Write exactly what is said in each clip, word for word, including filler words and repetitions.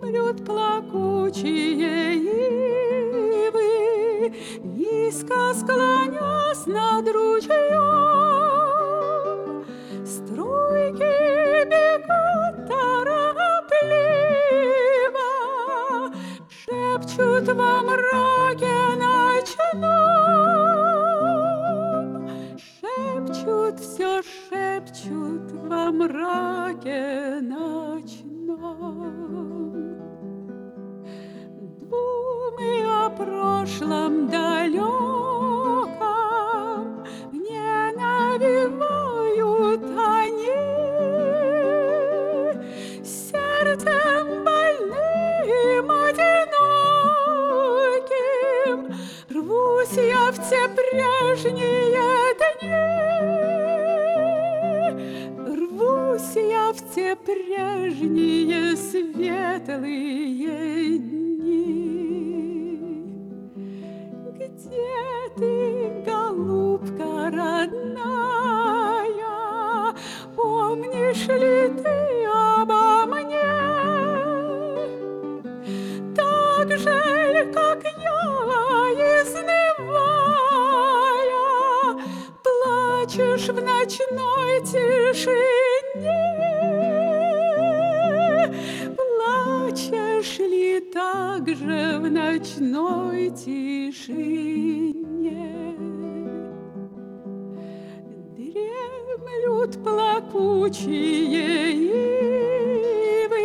Дремлют плакучие ивы, низко склонясь над ручьем. Струйки бегут торопливо, шепчут во мраке ночном, шепчут, все шепчут во мраке ночном. Думы о прошлом далеком не навевают они. Сердцем больным, одиноким рвусь я в те прежние дни. Рвусь я в те прежние светлые дни. Где ты, голубка родная, помнишь ли ты обо мне? Так же, как я, изнывая, плачешь в ночной тишине. Плачешь ли так же в ночной тишине? Дремлют плакучие ивы,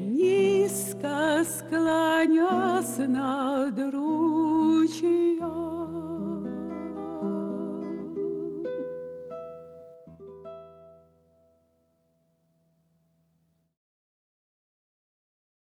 низко склонясь над ручьем.